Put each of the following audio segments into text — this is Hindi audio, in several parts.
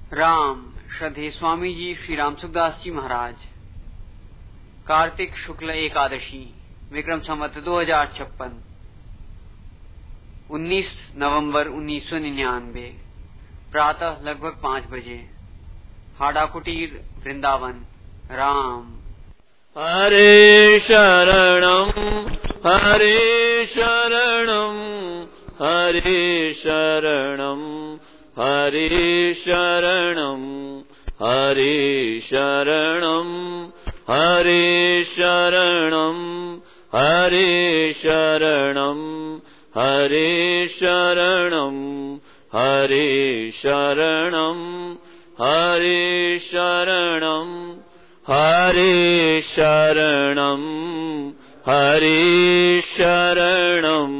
राम श्रद्धेय स्वामी जी श्री राम सुखदास जी महाराज। कार्तिक शुक्ल एकादशी विक्रम संवत 2056 19 नवंबर 1999 प्रातः लगभग 5 बजे हाड़ा कुटीर वृंदावन। राम हरे शरणम हरे शरणम हरे शरणम हरे शरणम हरे शरणम हरे शरणम हरे शरणम हरे शरणम हरे शरणम हरे शरणम हरे शरणम हरे शरणम।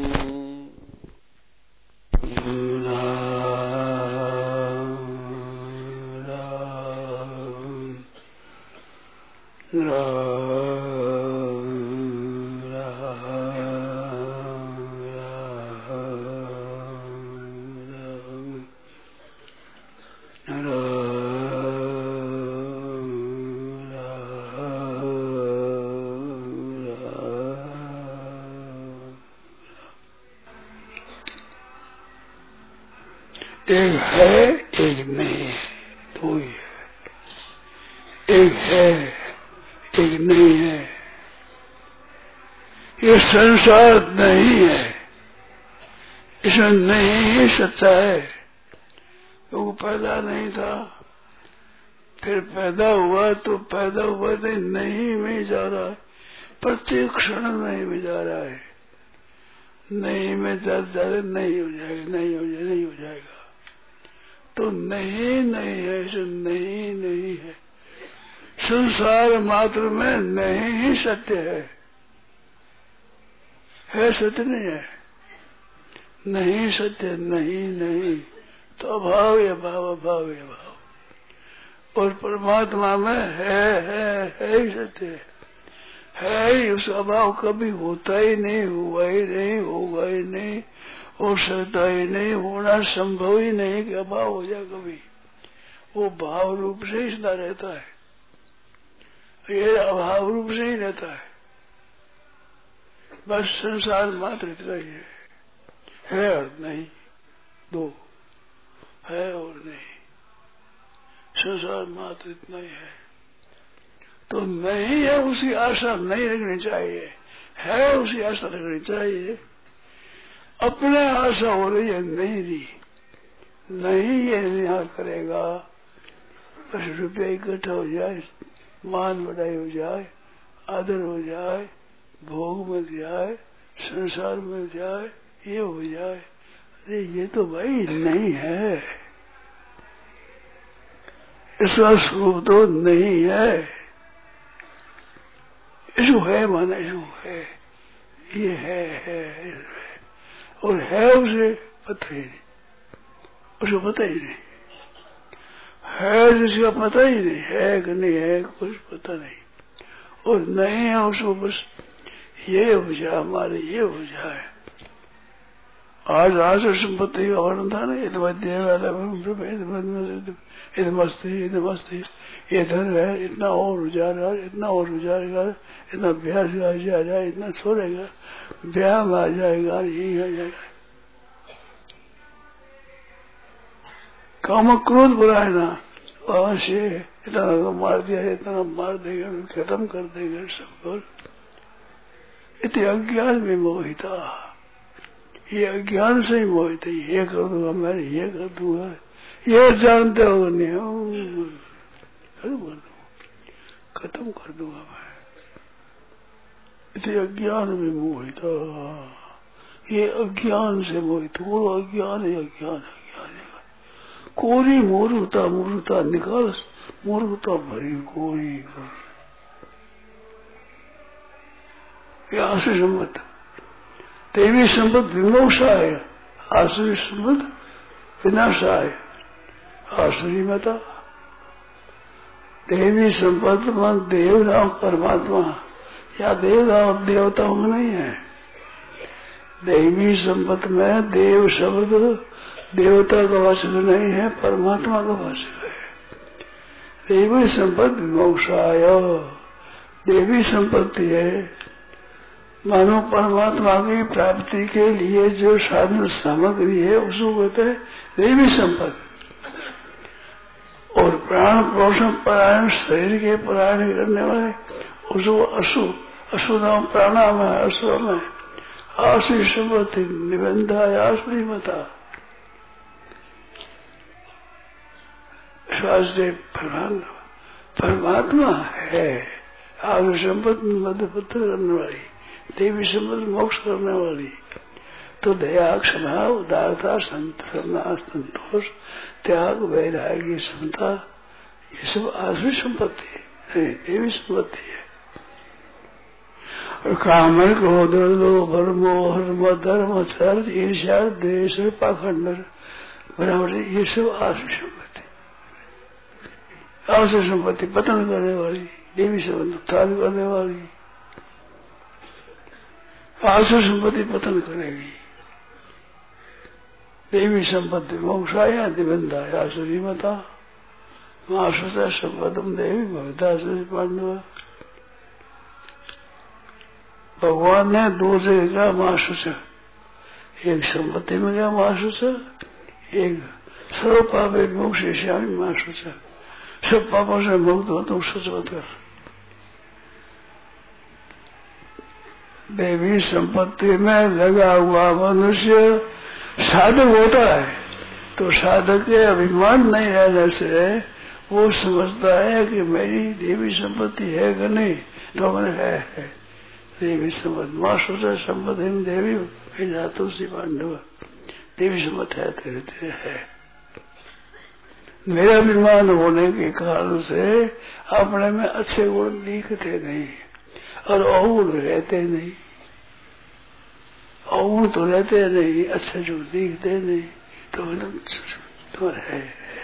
एक है एक नहीं है, दो ही है। एक है एक नहीं है। ये संसार नहीं है, इसमें नहीं ही सच्चा है। वो पैदा नहीं था, फिर पैदा हुआ तो पैदा हुआ नहीं में जा रहा है, प्रत्येक क्षण नहीं में जा रहा है। नहीं में जाते नहीं हो जाएगा, नहीं हो जाएगा, नहीं हो जाएगा। तो नहीं नहीं है, सो नहीं नहीं है। संसार मात्र में नहीं ही सत्य है सत्य नहीं है। नहीं सत्य नहीं नहीं तो अभाव या भाव, अभाव या भाव। और परमात्मा में है ही सत्य है ही। उस अभाव कभी होता ही नहीं, हुआ ही नहीं, होगा ही नहीं, हो सकता ही नहीं, होना संभव ही नहीं कि अभाव हो जाए कभी। वो भाव रूप से ही सदा रहता है, ये अभाव रूप से ही रहता है। बस संसार मात्र इतना ही है और नहीं, दो है और नहीं। संसार मात्र इतना ही है। तो नहीं है उसी आशा नहीं रखनी चाहिए, है उसी आशा रखनी चाहिए। अपने आशा हो रही है नहीं दी, नहीं ये यहाँ करेगा, बस रुपया इकट्ठा हो जाए, मान बढ़ाई हो जाए, आदर हो जाए, भोग मिल जाए, संसार मिल जाए, ये हो जाए। अरे ये तो भाई नहीं है, इसका स्वरूप तो नहीं है। इसको है माना, इसको है, ये है और है उसे पता ही नहीं, उसको पता ही नहीं है, जिसका पता ही नहीं है कि नहीं है, कुछ पता नहीं। और नहीं है उसको बस ये हो जाए, हमारे ये हो जाए। आज संपत्ति का वर्णन था ना, मस्ती ये धन है, इतना और उजारेगा, इतना और उजारेगा, इतना ब्याह से आ जाएगा, इतना छोड़ेगा, ब्याह में आ जाएगा, यही आ जाएगा। काम क्रोध बुरा है ना, वहां से इतना मार दिया, इतना मार देगा, खत्म कर देगा सब। इतने अज्ञान में मोहिता, ये अज्ञान से ही मोहित है। ये कर दूंगा मैं, ये कर दूंगा, ये जानते हो नहीं, खत्म कर दूंगा मैं। इतने अज्ञान में मोहिता, ये अज्ञान से मोहित। वो अज्ञान है, अज्ञान है, अज्ञान है। कोरी मूर्खता, मूर्खता निकाल, मूर्खता भरी कोरी। आसुरी संपत्ति, देवी संपत्ति विमोक्षा है, आसुरी संपत्ति विनाशा है। आसुरी मता देवी संपत्ति मन देव नाम परमात्मा, या देव नाम देवताओं में नहीं है। दैवी संपत्ति में देव शब्द देवता का वाचक नहीं है, परमात्मा का वाचक है। देवी संपत्ति मोक्षाय, देवी संपत्ति है। मानो परमात्मा की प्राप्ति के लिए जो साधन सामग्री है उसको कहते हैं देवी संपत्ति। और प्राण पोषण परायण, शरीर के परायण करने वाले उसको अशु नाम प्राणाम है, अश्वम है। आशी संपत्ति निबंधा आश्री मता। स्वास्थ्य परमात्मा है। आगे संपत्ति मध्य पत्र करने वाली, देवी संपत्ति मोक्ष करने वाली। तो दया, क्षमा, उदारता, संतोष, त्याग, वैराग्य, समता, ये सब आसुरी संपत्ति है, देवी संपत्ति है। और काम, क्रोध, लोभ, मोह, धर्म, चर्च, ईर्ष्या, द्वेष, पाखंड, बराबर, ये सब आसुरी संपत्ति। आसुरी संपत्ति पतन करने वाली, देवी संपत्ति उत्थान करने वाली। आसुरी संपत्ति पतन करेगी, देवी संपत्ति मोक्षाया निबंधाया आसुरी मता। माशुचा संपदम देवी भविता आसुरी पांडव। भगवान ने दो जगह का माशुचा, एक संपत्ति में गया माशुचा, एक सर्व पापे मोक्ष श्यामी माशुचा। सब पापों से मुक्त हो तुम सचवत कर। देवी संपत्ति में लगा हुआ मनुष्य साधक होता है, तो साधक के अभिमान नहीं रहने से वो समझता है कि मेरी देवी संपत्ति है कि नहीं। तो मैंने है देवी संपत्ति। माँ सोचा संपत्ति में देवी जातु सी पांडव, देवी संपत्ति है, तेरे तेरे है। मेरा अभिमान होने के कारण से अपने में अच्छे गुण दिखते नहीं और अवगुण रहते नहीं। अवगुण तो रहते नहीं, अच्छे जो दिखते नहीं, तो है।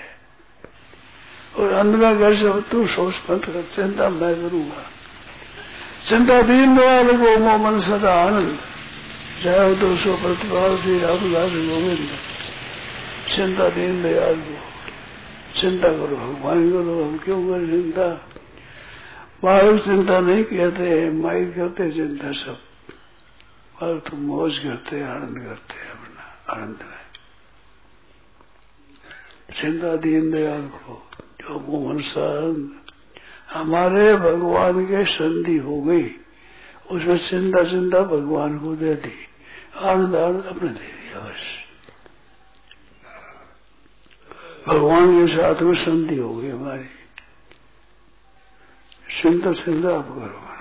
और अंत में घर से तू सोच मत कर, चिंता मैं करूंगा। चिंता दीन दयाल को मोमन सदा आनंद, जय तो सो प्रतिपाल श्री रामदास गोविंद। चिंता दीन दयाल को, चिंता करो भगवान करो, हम क्यों करें चिंता। बालक चिंता नहीं कहते, माई करते चिंता सब। और तो मौज करते, आनंद करते अपना आनंद में। चिंता दीन दयाल को, जो मोहन सन हमारे भगवान के संधि हो गई, उसमें चिंता भगवान को दे दी, आनंद अपने दे दिया बस। भगवान के साथ में संधि हो गई हमारी। चिंता आप करो हमारा।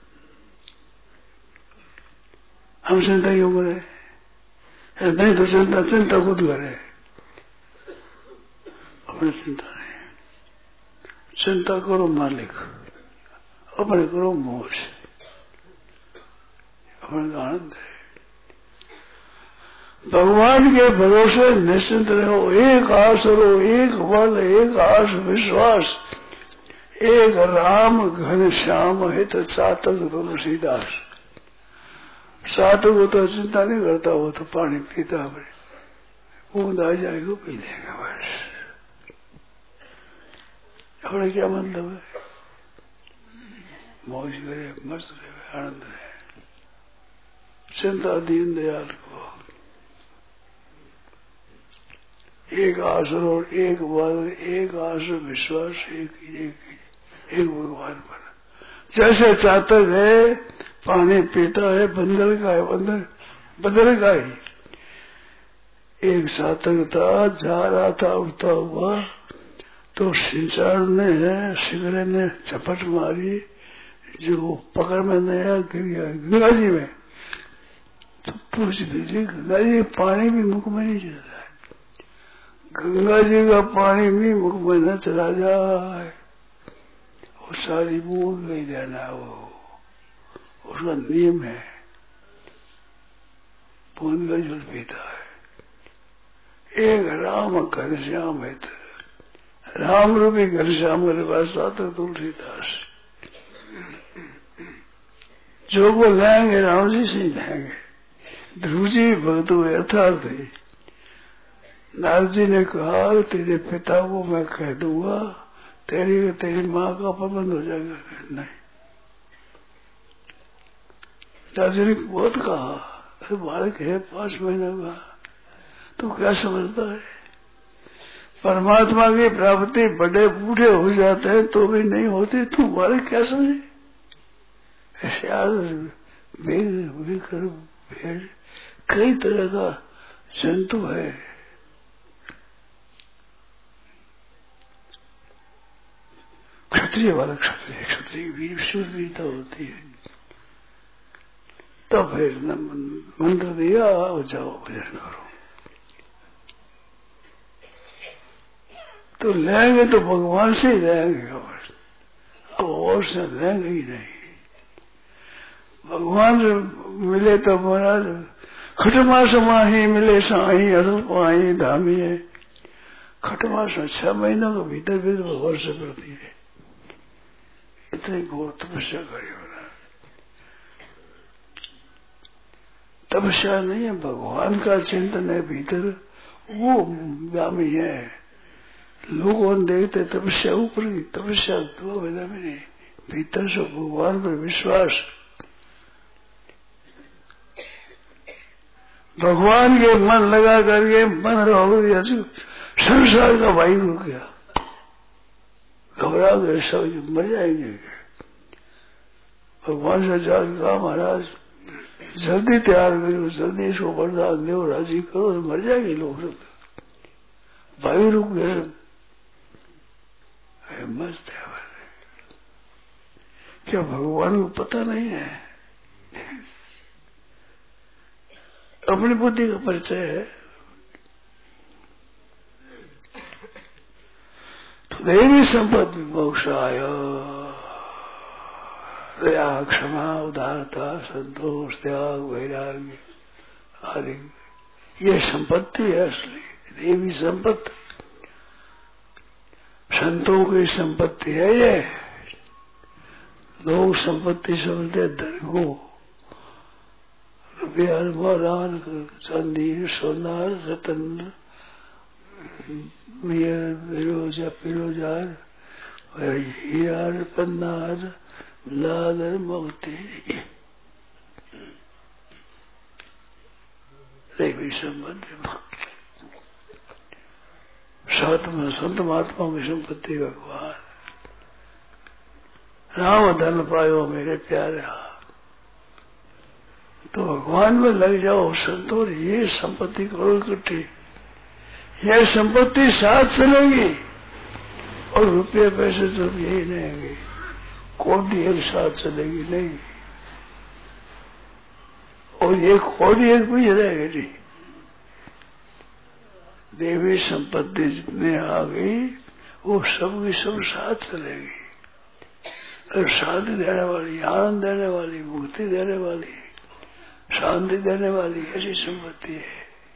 हम चिंता क्यों करें? नहीं तो चिंता खुद करे, अपने चिंता नहीं। चिंता करो मालिक, अपने करो मोह से, अपने आनंद है। भगवान के भरोसे निश्चिंत रहो। एक आस रहो, एक बल, एक आस विश्वास, एक राम घन श्याम हित चातक तुलसीदास। सातक वो तो चिंता नहीं करता, वो तो पानी पीता है, बूंद आ जाएगा पी लेगा बस। अपने क्या मतलब है? मौज करे, मस्त रहे, आनंद रहे। चिंता दीन दयाल को, एक आसर और एक बल, एक आस विश्वास, एक भगवान पर। जैसे चातक है, पानी पीता है, बंदर का है, बंदर का ही। एक चातक था, जा रहा था उड़ता हुआ, तो सिंचार ने सिगरे ने झपट मारी, जो पकड़ में नया गिर गया गंगा जी में। तो पूछ दीजिए, गंगा जी पानी भी मुख में नहीं चला है। गंगा जी का पानी भी मुख में न चला जाए, वो सारी बूंद नहीं देना, वो उसका नियम है। बूंद का जल पीता है। एक राम घनश्याम है, राम रूपी घनश्याम मेरे पास आता तुलसीदास। जो को लाएंगे राम जी से ही लाएंगे। ध्रुव जी भक्त हुए अर्थात नारद जी ने कहा तेरे पिता को मैं कह दूंगा, तेरी माँ का पाबंद हो जाएगा। नहीं, नारद जी ने बहुत कहा, बालक है 5 महीने का, तू क्या समझता है? परमात्मा की प्राप्ति बड़े बूढ़े हो जाते हैं तो भी नहीं होती, तू बालक क्या समझे? भेड़ कई तरह का जंतु है। क्षत्रिय वाला क्षत्रिय वीर शूरवीरता होती है। तब फिर मंत्र दिया, जाओ भजन करो। तो लेंगे तो भगवान से ही लेंगे, अब और से लेंगे ही नहीं। भगवान से मिले तो महाराज खटमास माही मिले साही असल पाही धामी है। खटमास 6 महीनों के भीतर भी भगवान से करती है। इतनी घोर तपस्या करी होना। तपस्या नहीं है, भगवान का चिंतन है भीतर, वो गामी है। लोगों ने देखते तपस्या ऊपर की, तपस्या दो में नहीं, भीतर से भगवान पर विश्वास। भगवान के मन लगा करके मन रहो, संसार का वायु रुक गया, घबरा गए, सब मर जाएंगे। भगवान से जाकर कहा महाराज जल्दी तैयार करो, जल्दी इसको वरदान दो, राजी करो, तो मर जाएंगे लोग सब। वायु रुक गए, मस्त है। क्या भगवान को पता नहीं है? अपनी बुद्धि का परिचय है। तो देवी संपत्ति मोक्षाय दया क्षमा उदारता संतोष त्याग वैराग्य आदि, ये संपत्ति है असली देवी संपत्ति। संतों की संपत्ति है ये। लोग संपत्ति समझते धन को, रुपया मोरान चांदी सोना रतन पिरोजार हीरार पन्नार लादर मोती, देवी संपत्ति। संत महात्माओं की संपत्ति भगवान। राम धन पायो मेरे प्यारे, तो भगवान में लग जाओ संतों, ये संपत्ति करो इकट्ठी। यह संपत्ति साथ चलेगी और रुपये पैसे तो यही रहेंगे, कोटी एक साथ चलेगी नहीं, और ये कोटी एक भी रहेगी नहीं। देवी संपत्ति जितने आ गई वो सब की सब साथ चलेगी, और शांति देने वाली, आनंद देने वाली, मुक्ति देने वाली, शांति देने वाली ऐसी संपत्ति है।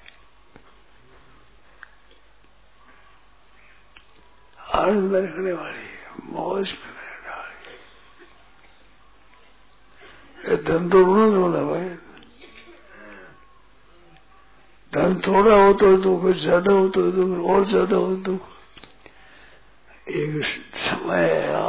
आनंद में रखने वाली, मौज में रहने वाली। ये धन तो होना भाई, धन थोड़ा हो तो दुख, ज्यादा हो तो दुख, और ज्यादा हो तो दुख। एक समय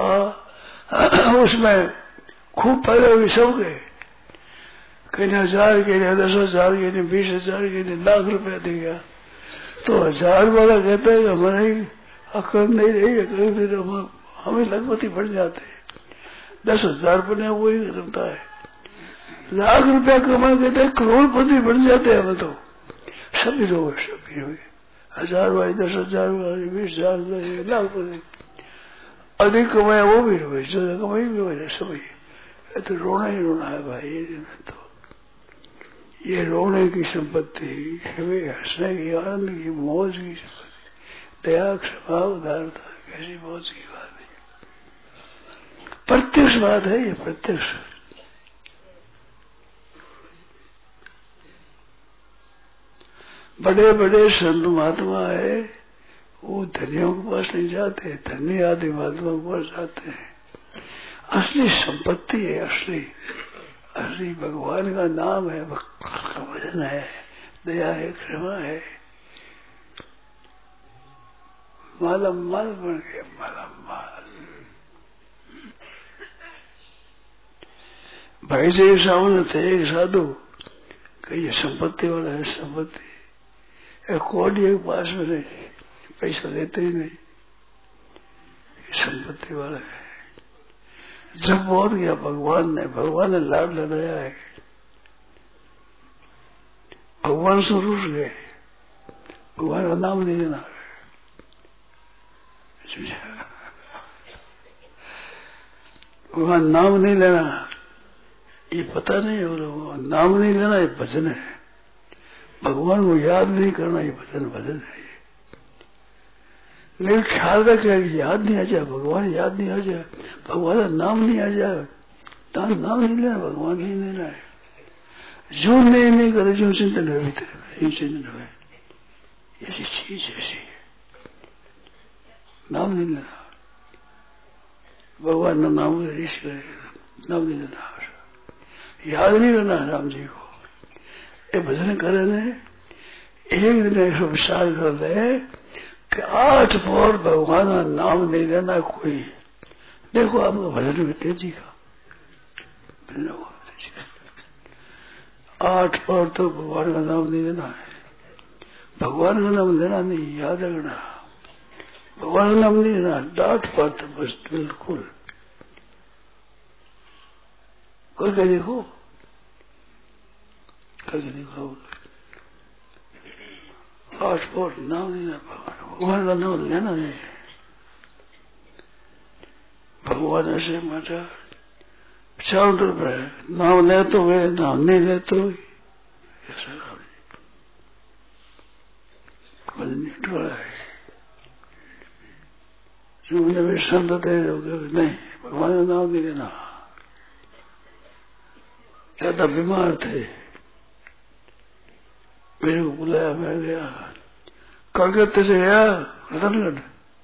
उसमें खूब पैदा हुई सबके, कहीं 1000 के लिए 10,000 के लिए 20,000 के लिए लाख रुपया दे गया, तो 1000 वाला कहता है हमारी अकल नहीं रही, हमें लखपति बढ़ जाते हैं। 10,000 बने वही करता है, लाख रुपया कमा कहते हैं करोड़पति बढ़ जाते हैं हमें। तो सभी लोग 1000 वाली 10,000 वाली 20,000 लाखपति, अधिक कमाया वो भी रोए, ज्यादा कमाई भी हो सभी। तो रोना ही रोना है भाई। तो ये रोने की संपत्ति, हंसने की, आनंद की, मौज की संपत्ति, दया क्षमा उदारता, कैसी मौज की बात है। प्रत्यक्ष बात है ये, प्रत्यक्ष। बड़े बड़े संत महात्मा है, वो धनियों के पास नहीं जाते, धन्य आदि महात्मा के पास जाते हैं। असली संपत्ति है, असली भगवान का नाम है, भजन है, दया है, क्षमा है, माला माल बन गए, माला माल। भाई से एक सामने थे एक साधु, कही संपत्ति वाला है, संपत्ति एक कोड़ी एक पास में नहीं, पैसा देते ही नहीं, संपत्ति वाला है। जब बहुत गया भगवान ने लाड लगाया है, भगवान से रूठ गए, भगवान का नाम नहीं लेना, भगवान नाम नहीं लेना, ये पता नहीं हो रहा, नाम नहीं लेना ये भजन है, भगवान को याद नहीं करना ये भजन है। लेकिन ख्याल रखे याद नहीं आ जाए, भगवान याद नहीं आ जाए, भगवान का नाम नहीं आ जाए, नाम नहीं लेना, भगवान नहीं लेना है। जो नहीं करे, जो चिंतन है भीतर, ये चिंतन है, ऐसी चीज ऐसी है, नाम नहीं लेना, भगवान का नाम ऋषि करे, नाम नहीं लेना, याद नहीं करना राम जी को। ये भजन करे ने एक दिन ऐसा विचार कर दे कि 8 पौर भगवान का नाम नहीं लेना कोई, देखो आपका भजन में तेजी का, 8 पौर तो भगवान का नाम नहीं लेना है, भगवान का नाम लेना नहीं, याद रखना, भगवान का नाम नहीं लेना, डांट पर तो बस बिल्कुल। कोई कह देखो, करके देखो, 8 पौर नाम नहीं लेना, भगवान का नाम लेना नहीं, भगवान ऐसे माता चारों तरफ है, नाम ले तो वे, नाम नहीं ले तो ऐसा टोला है। जो संत थे नहीं, भगवान का नाम नहीं लेना, ज्यादा बीमार थे, मेरे को बुलाया, मैं गया, कलकत्ते से गया रतनगढ़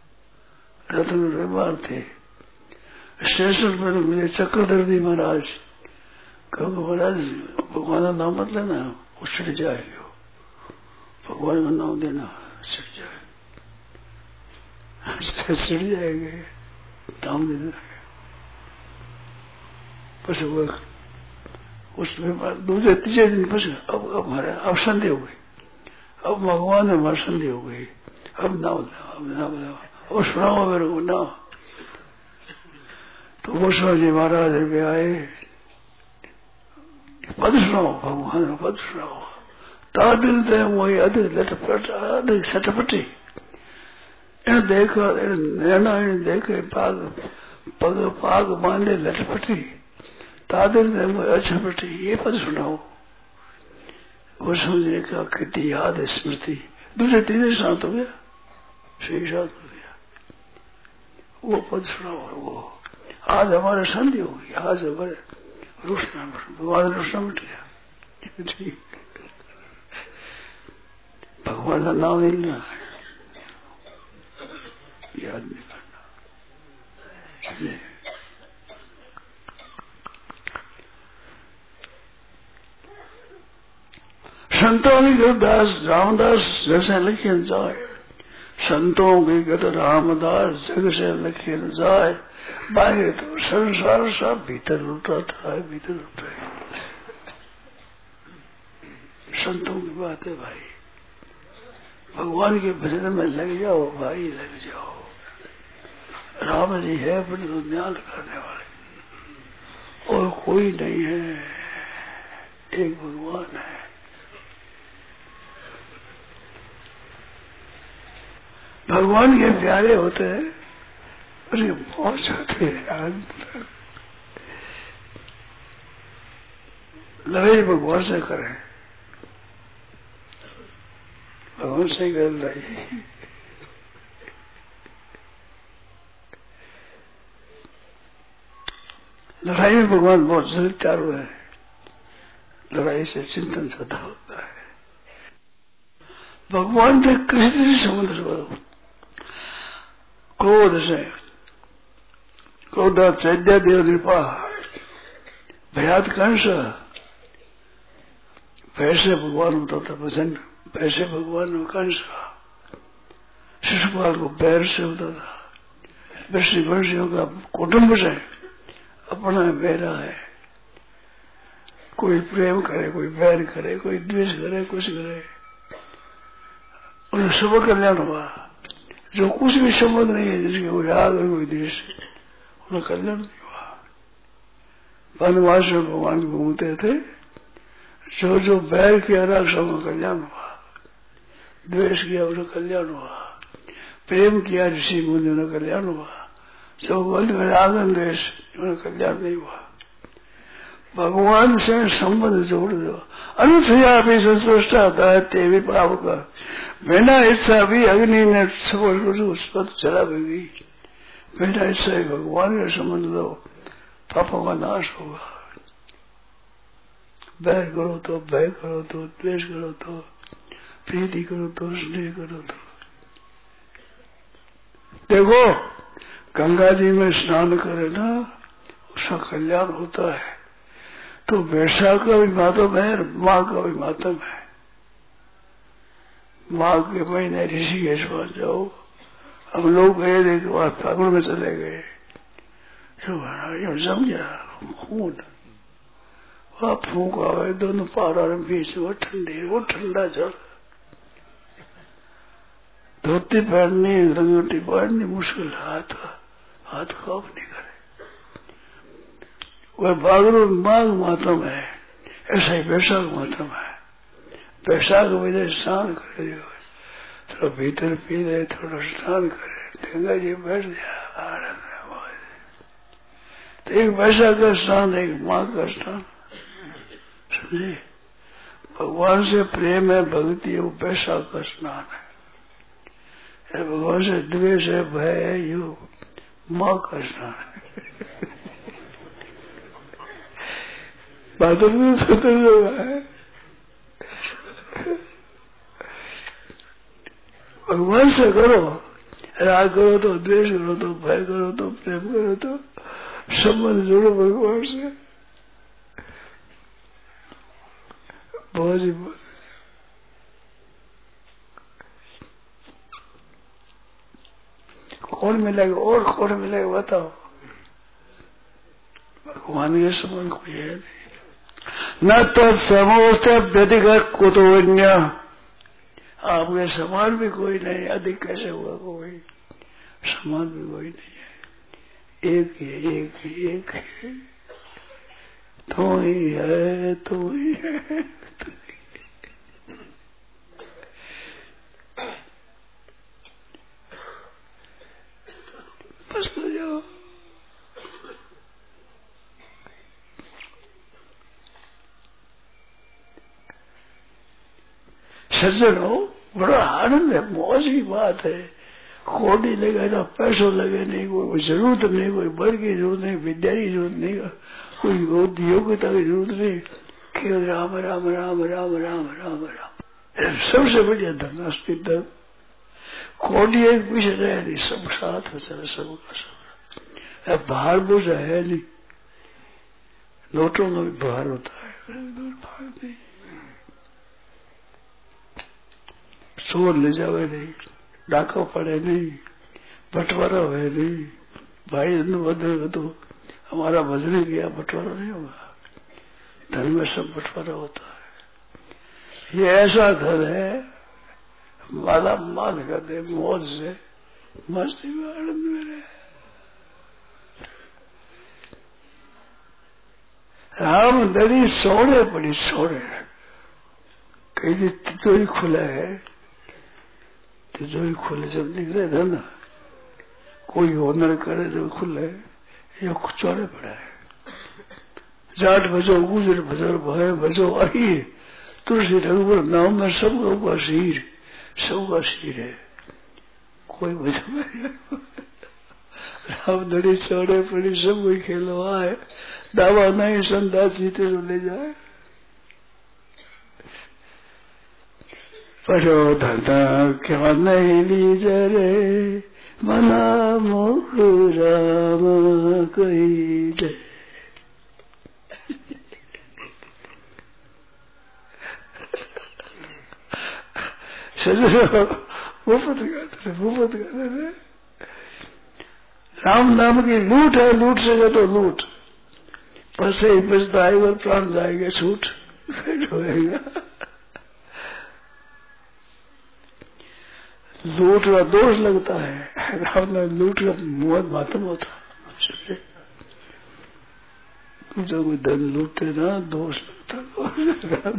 बीमार थे, स्टेशन पर मिले चक्रधरजी महाराज, कहो महाराज भगवान का नाम मत लेना, वो छिड़ जाएगा, भगवान का नाम देना छिड़ जाएगा, नाम देना। बस वो उसमें दूसरे तीसरे दिन बस अब हमारे अब संधि हो गई, अब भगवान ने हमारी संधि हो गई, अब नाम और सुनाओ मेरे को ना। तो गोस्वामी जी महाराज भी आए, पद सुनाओ, भगवान का पद सुनाओ, तादिल दे वही अधिक लटपट अधिक सटपटी, इन देखो नैना इन देखे पग पाग बांधे लटपटी, तादिल दे वही अछपटी, ये पद सुनाओ। गोस्वामी जी ने कहा कितनी याद है स्मृति, दूसरे तीसरे शांत हो गया, सही शांत हो गया, वो पद सुनाओ। वो आज हमारे संधि होगी, आज हमारे रुष्णा भगवान रुष्णा मिट गया, भगवान का नाम नहीं लेना है, याद नहीं करना। संतों की गदास रामदास जैसे लिखे जाए, संतों की गद रामदास जग से लिखे जाए, बाहर तो संसार सब भीतर लुटा था, भीतर लुटा है। संतों की बात है भाई, भगवान के भजन में लग जाओ भाई, लग जाओ। राम जी है बड़े न्याल करने वाले, और कोई नहीं है, एक भगवान है। भगवान के प्यारे होते हैं, अरे बहुत जाते हैं, लड़ाई भगवान से करें, भगवान से कर लड़ाई, लड़ाई में भगवान बहुत जल्द तैयार हुए हैं, लड़ाई से चिंतन ज्यादा होता है। भगवान से कृष्ण समुद्र क्रोध से, क्रोधा चैद्य देव नृपा भयात कंस, वैसे भगवान होता था भजन, वैसे भगवान कंस का शिशुपाल को बैर से होता था, वृष्टि वर्षियों का कुटुंब से अपना बैरा है। कोई प्रेम करे, कोई बैर करे, कोई द्वेष करे, कुछ करे, उन्हें शुभ कल्याण हुआ। जो कुछ भी संबंध नहीं है, जिसके कोई राग और कोई देश, उन्हें कल्याण नहीं हुआ। वनवास में भगवान घूमते थे, जो जो बैर किया राग सब कल्याण हुआ, द्वेष किया उन्हें कल्याण हुआ, प्रेम किया ऋषि मुनि उन्हें कल्याण हुआ, जो बंद में राग द्वेष उन्हें कल्याण नहीं हुआ। भगवान से संबंध जोड़ दो। अनुसया भी संतुष्टा था, ते भी पाप का बिना इच्छा भी अग्नि ने उस पर चला गई। बिना इच्छा ही भगवान का संबंध दो, पापों का नाश होगा। बैर करो तो, भय करो तो, द्वेष करो तो, प्रीति करो तो, स्नेह करो तो। देखो गंगा जी में स्नान करे ना, उसका कल्याण होता है। तो वैशाख का भी मातम है, माँ का भी मातम है। माँ के महीने ऋषिकेश पहुंच जाओ। हम लोग गए थे कि वहां फागुन में चले गए, जम गया खून, वहां फूक आवे दोनों पहाड़ों में बीच, वो ठंडी, वो ठंडा जल, धोती पहननी, लंगोटी पहननी मुश्किल, हाथ खौफ नहीं करे। वह भागरो माघ मातम है, ऐसा ही वैशाख मातम है। वैशाख में स्नान करे, थोड़ा भीतर पी ले, थोड़ा स्नान करे, गंगा जी बैठ जाए, तो एक वैशाख का स्नान, एक माघ का स्नान, समझे। भगवान से प्रेम है, भक्ति है, वो वैशाख का स्नान है। भगवान से द्वेष है, भय है, यो माँ का स्नान है। बात में स्वतंत्र है। भगवान से करो, राग करो तो, द्वेष करो तो, भय करो तो, प्रेम करो तो, संबंध जोड़ो भगवान से। बहुत ही कौन मिलेगा और कौन मिलेगा बताओ। भगवान के संबंध कोई है नहीं। न तो समोस्त व्यतिगत कुतोन्य, आपके समान भी कोई नहीं, अधिक कैसे हुआ कोई, समान भी कोई नहीं है। एक ही, एक ही, एक ही, तू ही है, तू ही है। बस तो जाओ। सज्जन हो, बड़ा आनंद है, मौज की बात है। खोटी लगे ना, पैसों लगे नहीं, कोई जरूरत नहीं, कोई बल की जरूरत नहीं, विद्या की जरूरत नहीं, कोई योग्यता की जरूरत नहीं, केवल राम राम राम राम राम राम राम। सबसे बढ़िया धर्म अस्तित्व धर्म। खोटी एक पीछे रहे नहीं, सब साथ में चले, सबका सब। बाहर बोझा है नहीं, नोटों का भी बाहर होता है, बाहर नहीं। चोर ले जावे नहीं, डाका पड़े नहीं, बंटवारा हुए नहीं। भाई बदल तो हमारा भजन किया, बंटवारा नहीं होगा। धर्म में सब बंटवारा होता है। ये ऐसा धन है, माला माल कर दे, मौज से, मस्ती में, आनंद में रहे। राम दरी सोने पड़ी, सोने कहीं तिजोरी खुला है, तिजोरी खुले जब निकले था ना, कोई होनर करे जब खुले, ये चौड़े पड़ा है। जाट बजो, गुजर बजो, भय बजो, आई तुलसी रघुवर नाम में सबका शीर, सबका शीर है, कोई बजो। राम दड़ी चौड़े पड़ी, सब कोई खेलवा है, दावा नहीं संदा जीते तो ले जाए। पढ़ो धरता क्या नहीं लीज रे, मना मुख राम कही जय। भूपत कहते थे। राम नाम की लूट है, लूट सके तो लूट, पैसे ही पछताएगा, प्राण जाएगा छूट, फिर होएगा। लूट का दोष लगता है, राम नाम लूट का मुहत मातम होता। तुम जब कोई धन लूटते ना दोष लगता।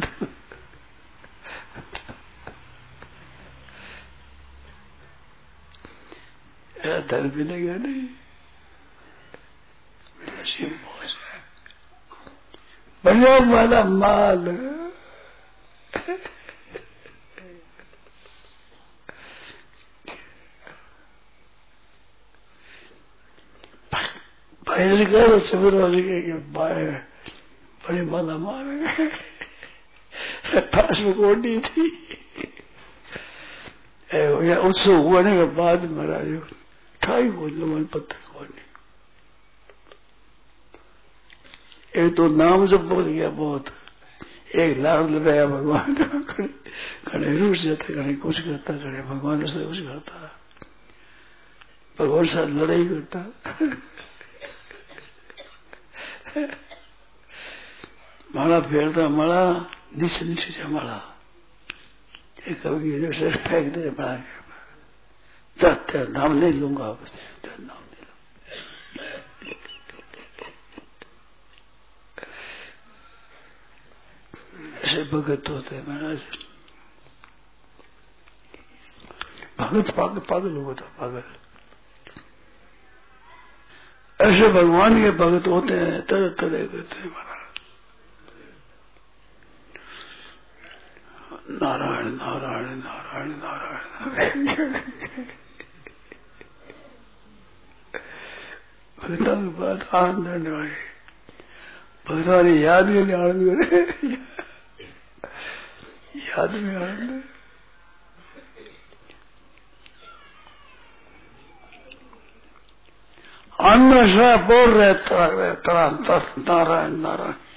धन मिलेगा नहीं, बढ़िया वाला माल भाई कह शिवराज के बड़े माला माल पास में कोडी थी। उत्सव हुआ के बाद महाराज ठाई बोल मन पत्थर कोडी। एक तो नाम जब बोल गया बहुत, एक लाड़ लगाया भगवान का, खड़े रूस जाता, खड़े कुछ करता, खड़े भगवान से कुछ करता, भगवान साथ लड़ाई करता। माला फेरता, माला नीचे नीचे से माला एक कभी जैसे फेंक दे, माला तेरा नाम नहीं लूंगा, तेरा नाम नहीं लूंगा। ऐसे भगत होते हैं महाराज, भगत पागल हुआ था, पागल। ऐसे भगवान के भगत होते हैं, तरह तरह करते हैं महाराज। नारायण नारायण नारायण नारायण। भगतों की बात आनंद आने वाली, भगवान याद में आनंद, याद में आनंद। अन्न से बोल रहे नारायण नारायण।